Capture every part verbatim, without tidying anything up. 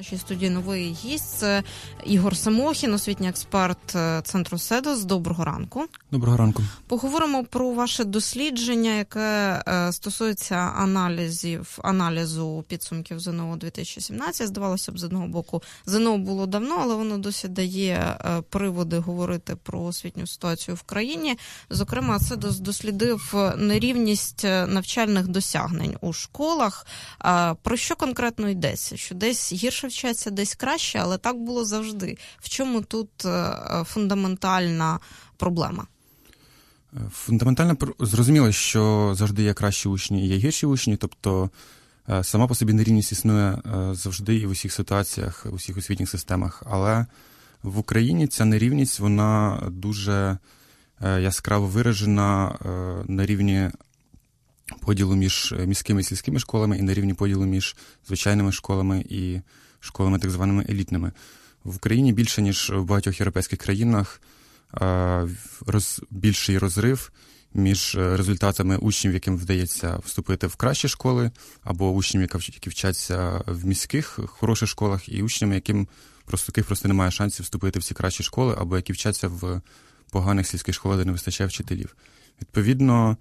нашій студії новий гість. Це Ігор Самохін, освітній експерт центру седос. Доброго ранку. Доброго ранку. Поговоримо про ваше дослідження, яке стосується аналізів, аналізу підсумків ЗНО дві тисячі сімнадцять. Здавалося б, з одного боку, ЗНО було давно, але воно досі дає приводи говорити про освітню ситуацію в країні. Зокрема, седос дослідив нерівність навчальних досягнень у школах. Про що конкретно йдеться? Що десь гірше вчаться, десь краще, але так було завжди. В чому тут фундаментальна проблема? Фундаментально зрозуміло, що завжди є кращі учні і є гірші учні, тобто сама по собі нерівність існує завжди і в усіх ситуаціях, в усіх освітніх системах, але в Україні ця нерівність, вона дуже яскраво виражена на рівні поділу між міськими і сільськими школами і на рівні поділу між звичайними школами і школами так званими елітними. В Україні більше, ніж в багатьох європейських країнах, роз, більший розрив між результатами учнів, яким вдається вступити в кращі школи, або учнів, які вчаться в міських хороших школах, і учнями, яким просто, яких просто немає шансів вступити в ці кращі школи, або які вчаться в поганих сільських школах, де не вистачає вчителів. Відповідно,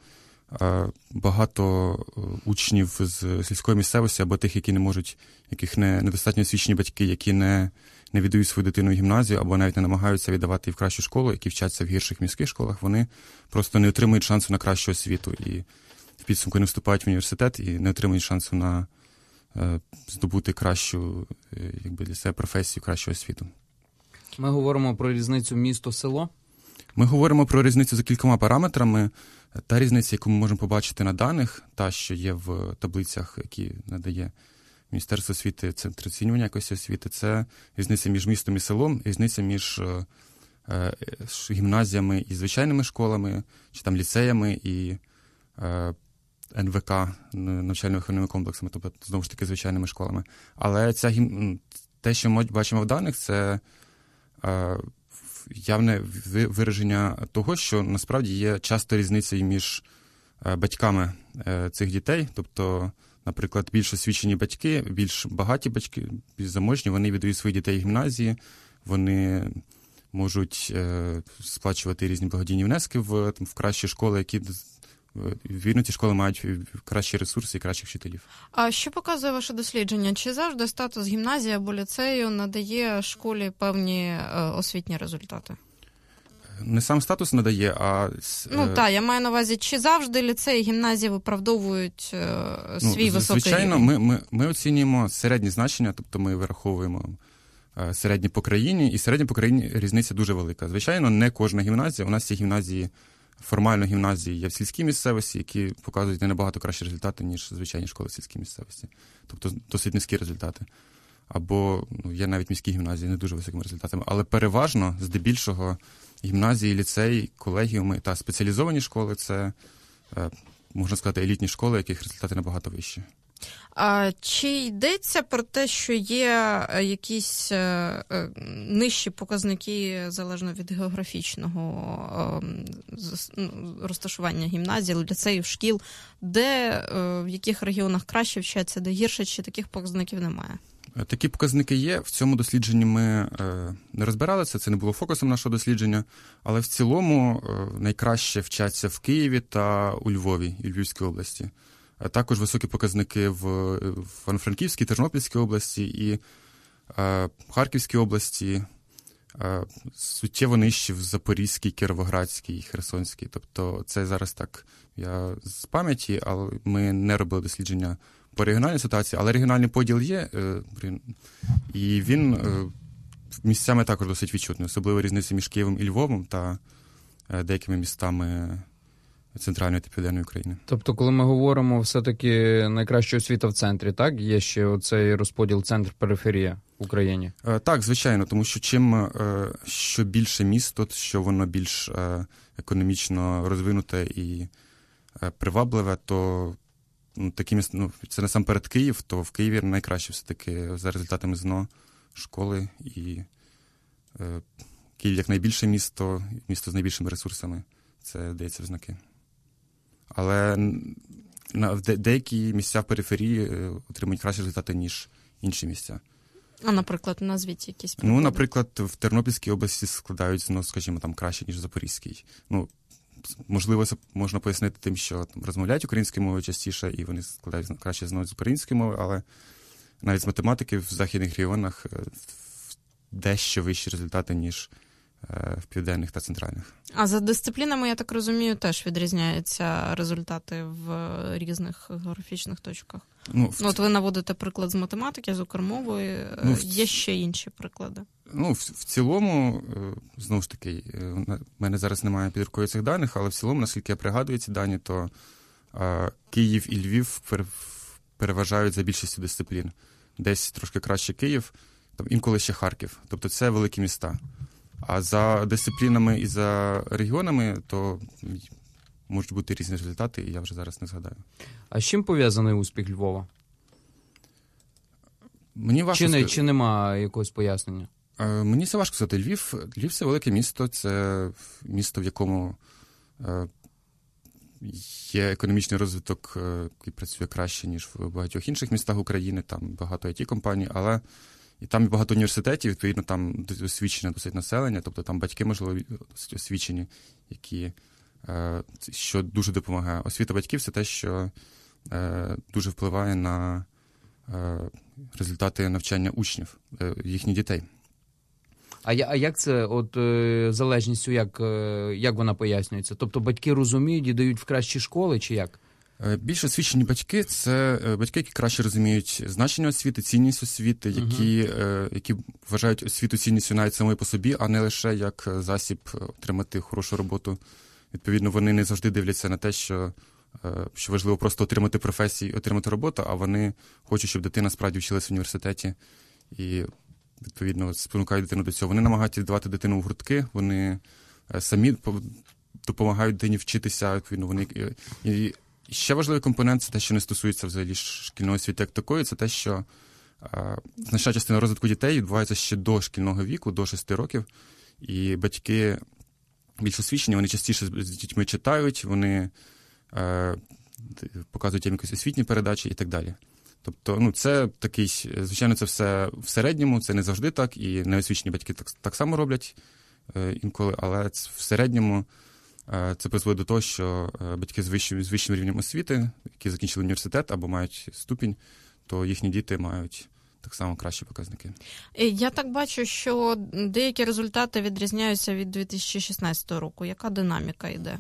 багато учнів з сільської місцевості або тих, які не можуть, яких не, недостатньо освічені батьки, які не, не віддають свою дитину в гімназію або навіть не намагаються віддавати в кращу школу, які вчаться в гірших міських школах, вони просто не отримують шансу на кращу освіту і в підсумку не вступають в університет і не отримують шансу на е, здобути кращу, е, якби для себе професію, кращу освіту. Ми говоримо про різницю місто-село? Ми говоримо про різницю за кількома параметрами. Та різниця, яку ми можемо побачити на даних, та, що є в таблицях, які надає Міністерство освіти, Центр оцінювання якості освіти, це різниця між містом і селом, різниця між е, е, гімназіями і звичайними школами, чи там ліцеями і е, ен ве ка, навчально-виховними комплексами, тобто, знову ж таки, звичайними школами. Але ця, те, що ми бачимо в даних, це е, явне вираження того, що насправді є часто різниця і між батьками цих дітей. Тобто, наприклад, більш освічені батьки, більш багаті батьки, більш заможні, вони віддають своїх дітей в гімназії, вони можуть сплачувати різні благодійні внески в, там, в кращі школи, які, вірно, ці школи мають кращі ресурси і кращих вчителів. А що показує ваше дослідження? Чи завжди статус гімназії або ліцею надає школі певні освітні результати? Не сам статус надає, а... Ну так, я маю на увазі, чи завжди ліцеї і гімназії виправдовують е, свій ну, високий звичайно, рівень? Ми, ми, ми оцінюємо середні значення, тобто ми вираховуємо е, середні по країні, і середні по країні різниця дуже велика. Звичайно, не кожна гімназія, у нас є гімназії, формально гімназії є в сільській місцевості, які показують не набагато кращі результати, ніж звичайні школи в сільській місцевості. Тобто досить низькі результати. Або ну, є навіть міські гімназії не дуже високими результатами. Але переважно, здебільшого, гімназії, ліцеї, колегіуми та спеціалізовані школи – це, можна сказати, елітні школи, яких результати набагато вищі. А чи йдеться про те, що є якісь нижчі показники, залежно від географічного розташування гімназій, ліцеїв, шкіл, де, в яких регіонах краще вчаться, де гірше, чи таких показників немає? Такі показники є. В цьому дослідженні ми е, не розбиралися, це не було фокусом нашого дослідження, але в цілому е, найкраще вчаться в Києві та у Львові і Львівській області. А також високі показники в, в Івано-Франківській, Тернопільській області і е, Харківській області, е, суттєво нижчі в Запорізькій, Кіровоградській, Херсонській. Тобто це зараз так, я з пам'яті, але ми не робили дослідження по регіональній ситуації, але регіональний поділ є, і він місцями також досить відчутний, особливо різниця між Києвом і Львовом та деякими містами Центральної та Південної України. Тобто, коли ми говоримо все-таки найкраща освіта в центрі, так? Є ще оцей розподіл центр-периферія в Україні? Так, звичайно, тому що чим що більше місто, що воно більш економічно розвинуте і привабливе, то такі міста, ну, це насамперед Київ, то в Києві найкраще все-таки за результатами ЗНО школи, і е, Київ як найбільше місто, місто з найбільшими ресурсами, це дається в знаки. Але на, в де, деякі місця в периферії е, отримують кращі результати, ніж інші місця. А, наприклад, назвіть якісь приклади. Ну, наприклад, в Тернопільській області складають, ну, скажімо, там краще, ніж в Запорізькій. Ну, можливо, це можна пояснити тим, що там розмовляють українською мовою частіше, і вони складають краще знають з української мови, але навіть з математики в західних регіонах дещо вищі результати, ніж в південних та центральних. А за дисциплінами, я так розумію, теж відрізняються результати в різних географічних точках? Ну, в... ну От ви наводите приклад з математики, з укрмовою, ну, є ще інші приклади? Ну, в, в цілому, знову ж таки, в мене зараз немає під рукою цих даних, але в цілому, наскільки я пригадую ці дані, то а, Київ і Львів пер, переважають за більшістю дисциплін. Десь трошки краще Київ, там інколи ще Харків. Тобто це великі міста. А за дисциплінами і за регіонами, то можуть бути різні результати, і я вже зараз не згадаю. А з чим пов'язаний успіх Львова? Мені важко чи, не, сказати. Чи нема якогось пояснення? Е, мені це важко сказати. Львів, Львів – це велике місто, це місто, в якому е, є економічний розвиток, е, який працює краще, ніж в багатьох інших містах України, там багато ай ті-компаній, але і там багато університетів, відповідно, там освічене досить населення, тобто там батьки, можливо, досить освічені, які, е, що дуже допомагає. Освіта батьків – це те, що е, дуже впливає на е, результати навчання учнів, е, їхніх дітей. А, а як це, от е, залежністю, як, е, як вона пояснюється? Тобто батьки розуміють і дають в кращі школи, чи як? Більш освічені батьки – це батьки, які краще розуміють значення освіти, цінність освіти, які, uh-huh. які вважають освіту цінністю навіть самої по собі, а не лише як засіб отримати хорошу роботу. Відповідно, вони не завжди дивляться на те, що, що важливо просто отримати професію, отримати роботу, а вони хочуть, щоб дитина справді вчилась в університеті і, відповідно, спонукають дитину до цього. Вони намагаються віддавати дитину в гуртки, вони самі допомагають дитині вчитися, відповідно, вони... І, ще важливий компонент – це те, що не стосується взагалі шкільної освіти як такої, це те, що е, значна частина розвитку дітей відбувається ще до шкільного віку, до шести років, і батьки більш освічені, вони частіше з дітьми читають, вони е, показують їм якісь освітні передачі і так далі. Тобто, ну, це такий, звичайно, це все в середньому, це не завжди так, і неосвічені батьки так, так само роблять е, інколи, але в середньому це призводить до того, що батьки з вищим, з вищим рівнем освіти, які закінчили університет або мають ступінь, то їхні діти мають так само кращі показники. Я так бачу, що деякі результати відрізняються від дві тисячі шістнадцятого року. Яка динаміка йде?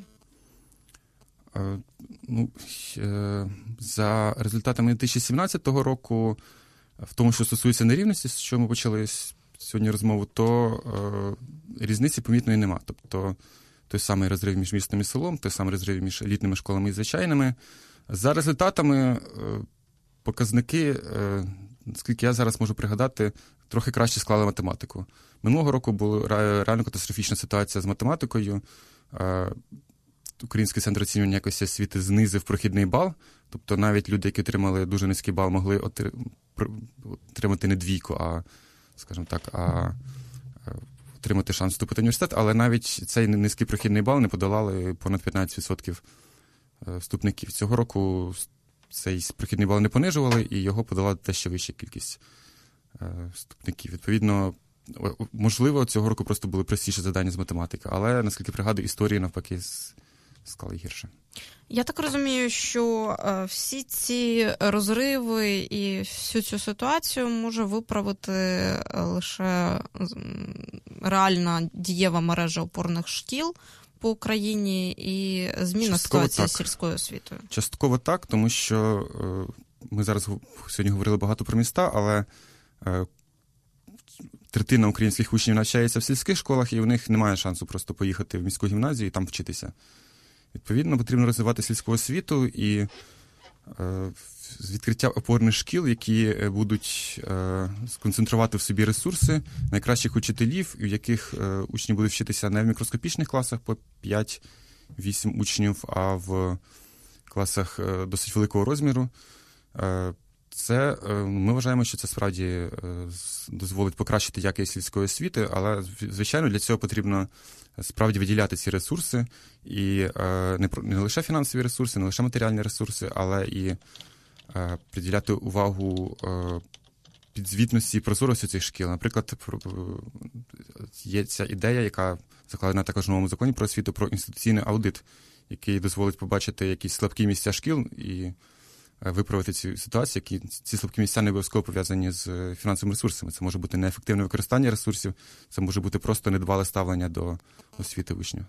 Ну, за результатами дві тисячі сімнадцятого року, в тому, що стосується нерівності, з чого ми почали сьогодні розмову, то різниці помітної нема. Тобто той самий розрив між містом і селом, той самий розрив між елітними школами і звичайними. За результатами показники, наскільки я зараз можу пригадати, трохи краще склали математику. Минулого року була реально катастрофічна ситуація з математикою. Український центр оцінювання якості освіти знизив прохідний бал, тобто навіть люди, які отримали дуже низький бал, могли отримати не двійку, а, скажімо так, а отримати шанс вступити в університет, але навіть цей низький прохідний бал не подолали понад п'ятнадцять відсотків вступників. Цього року цей прохідний бал не понижували, і його подолала дещо вища кількість вступників. Відповідно, можливо, цього року просто були простіші завдання з математики, але, наскільки пригадую, історії навпаки склали гірше. Я так розумію, що всі ці розриви і всю цю ситуацію може виправити лише реальна дієва мережа опорних шкіл по Україні і зміна Частково ситуації так. з сільською освітою. Частково так, тому що ми зараз сьогодні говорили багато про міста, але третина українських учнів навчається в сільських школах, і у них немає шансу просто поїхати в міську гімназію і там вчитися. Відповідно, потрібно розвивати сільську освіту і е, з відкриття опорних шкіл, які будуть е, сконцентрувати в собі ресурси найкращих учителів, у яких е, учні будуть вчитися не в мікроскопічних класах по п'ять-вісім учнів, а в класах е, досить великого розміру. Е, це, е, ми вважаємо, що це справді е, дозволить покращити якість сільської освіти, але, звичайно, для цього потрібно справді виділяти ці ресурси, і е, не, не лише фінансові ресурси, не лише матеріальні ресурси, але і е, приділяти увагу е, підзвітності і прозорості цих шкіл. Наприклад, є ця ідея, яка закладена також в новому законі про освіту, про інституційний аудит, який дозволить побачити якісь слабкі місця шкіл і виправити ці ситуації, які ці слабкі місця не обов'язково пов'язані з фінансовими ресурсами. Це може бути неефективне використання ресурсів, це може бути просто недбале ставлення до освіти учнів.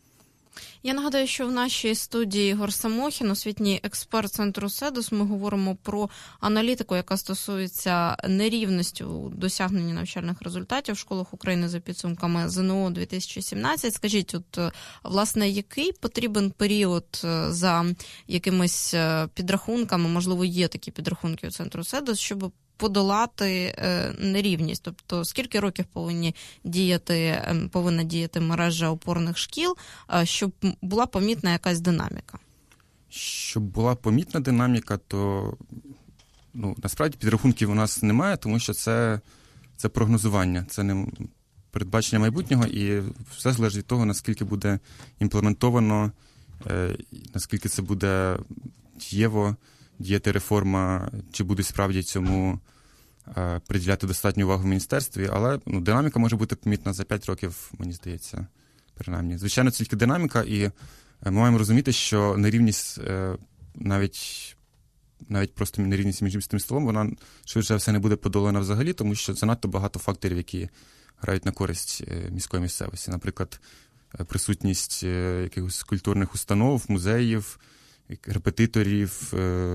Я нагадаю, що в нашій студії Ігор Самохін, освітній експерт Центру седос. Ми говоримо про аналітику, яка стосується нерівності у досягненні навчальних результатів в школах України за підсумками ЗНО дві тисячі сімнадцять. Скажіть, от, власне, який потрібен період за якимись підрахунками, можливо, є такі підрахунки у Центру седос, щоб подолати нерівність? Тобто, скільки років повинні діяти, повинна діяти мережа опорних шкіл, щоб була помітна якась динаміка? Щоб була помітна динаміка, то ну, насправді підрахунків у нас немає, тому що це, це прогнозування, це не передбачення майбутнього, і все залежить від того, наскільки буде імплементовано, наскільки це буде дієво, діяти реформа, чи будуть справді цьому е, приділяти достатню увагу в міністерстві, але ну, динаміка може бути помітна за п'ять років, мені здається, принаймні. Звичайно, це тільки динаміка, і е, ми маємо розуміти, що нерівність, е, навіть, навіть просто нерівність між тим столом, вона швидше все не буде подолана взагалі, тому що занадто багато факторів, які грають на користь е, міської місцевості. Наприклад, е, присутність е, якихось культурних установ, музеїв, репетиторів,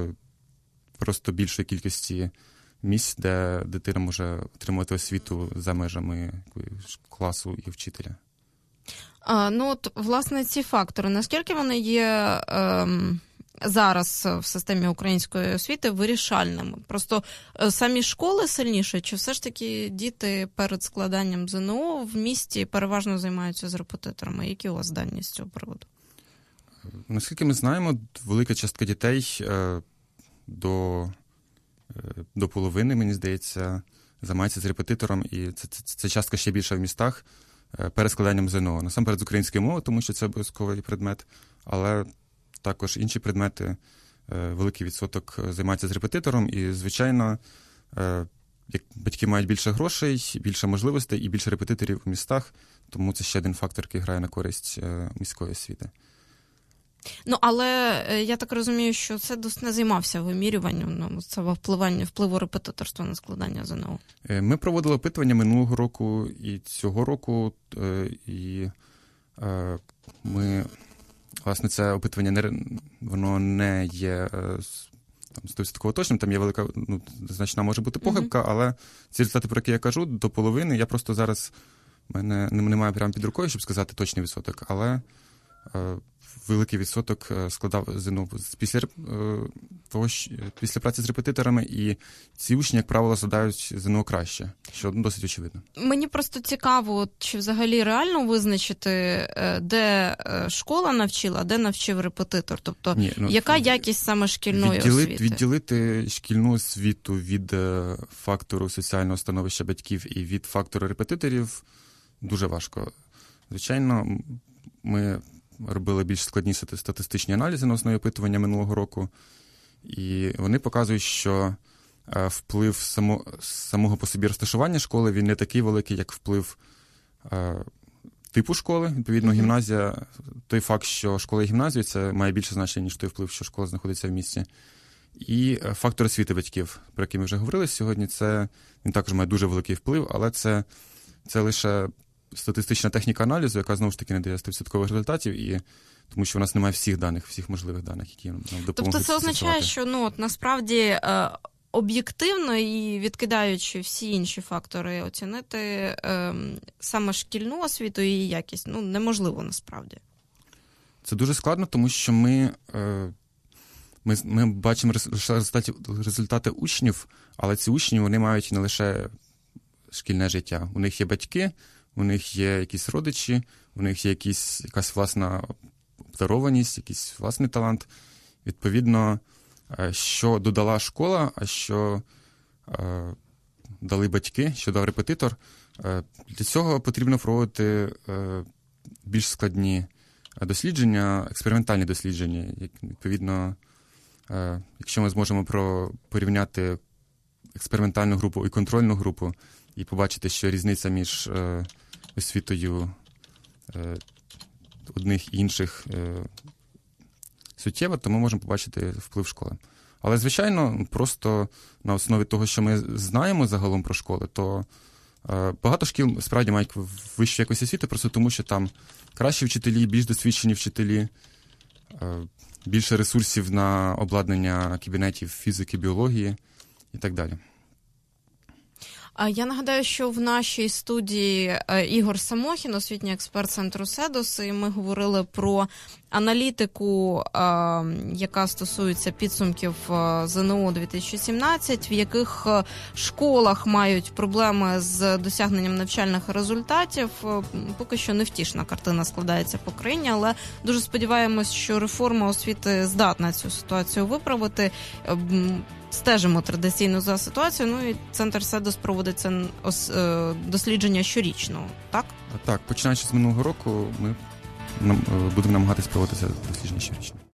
просто більшої кількості місць, де дитина може отримати освіту за межами класу і вчителя. А, ну от, власне, ці фактори, наскільки вони є ем, зараз в системі української освіти вирішальними? Просто самі школи сильніші, чи все ж таки діти перед складанням ЗНО в місті переважно займаються з репетиторами? Які у вас дані з цього приводу? Наскільки ми знаємо, велика частка дітей е, до, е, до половини, мені здається, займається з репетитором, і це, це, це частка ще більша в містах е, перед складанням ЗНО. Насамперед з української мови, тому що це обов'язковий предмет, але також інші предмети, е, великий відсоток займається з репетитором, і, звичайно, е, як батьки мають більше грошей, більше можливостей і більше репетиторів у містах, тому це ще один фактор, який грає на користь е, міської освіти. Ну, але я так розумію, що це досить не займався вимірюванням, ну, це впливання, впливу репетиторства на складання ЗНО. Ми проводили опитування минулого року і цього року, і ми, власне, це опитування не, воно не є там сто відсотків точним, там є велика, ну, значна може бути похибка, mm-hmm. але ці результати, про які я кажу, до половини, я просто зараз, в мене немає прямо під рукою, щоб сказати точний відсоток, але великий відсоток складав ЗНО після, того, після праці з репетиторами, і ці учні, як правило, складають ЗНО краще, що досить очевидно. Мені просто цікаво, чи взагалі реально визначити, де школа навчила, а де навчив репетитор? Тобто, Ні, ну, яка якість саме шкільної відділити, освіти? Відділити шкільну освіту від фактору соціального становища батьків і від фактору репетиторів дуже важко. Звичайно, ми робили більш складні статистичні аналізи на основі опитування минулого року, і вони показують, що вплив само, самого по собі розташування школи, він не такий великий, як вплив е, типу школи. Відповідно, mm-hmm. гімназія, той факт, що школа є гімназією, це має більше значення, ніж той вплив, що школа знаходиться в місті. І фактор освіти батьків, про який ми вже говорили сьогодні, це він також має дуже великий вплив, але це, це лише статистична техніка аналізу, яка, знову ж таки, не дає сто відсотків результатів, і тому що в нас немає всіх даних, всіх можливих даних, які нам допоможуть. Тобто це означає, що ну, от, насправді об'єктивно і відкидаючи всі інші фактори, оцінити е, саме шкільну освіту і її якість, ну, неможливо насправді. Це дуже складно, тому що ми, е, ми, ми бачимо результати, результати учнів, але ці учні, вони мають не лише шкільне життя. У них є батьки, у них є якісь родичі, у них є якісь, якась власна обдарованість, якийсь власний талант. Відповідно, що додала школа, а що е, дали батьки, що дав репетитор, е, для цього потрібно проводити е, більш складні дослідження, експериментальні дослідження. Відповідно, е, якщо ми зможемо про, порівняти експериментальну групу і контрольну групу, і побачити, що різниця між е, освітою е, одних і інших е, суттєва, то ми можемо побачити вплив школи. Але, звичайно, просто на основі того, що ми знаємо загалом про школи, то е, багато шкіл справді мають вищу якість освіти, просто тому, що там кращі вчителі, більш досвідчені вчителі, е, більше ресурсів на обладнання кабінетів фізики, біології і так далі. Я нагадаю, що в нашій студії Ігор Самохін, освітній експерт центру СЕДОС, і ми говорили про аналітику, яка стосується підсумків ЗНО дві тисячі сімнадцять, в яких школах мають проблеми з досягненням навчальних результатів. Поки що невтішна картина складається по країні, але дуже сподіваємось, що реформа освіти здатна цю ситуацію виправити. Стежимо традиційно за ситуацією, ну і Центр СЕДОС проводить це дослідження щорічно, так? Так, починаючи з минулого року, ми будемо намагатись проводити це дослідження щорічно.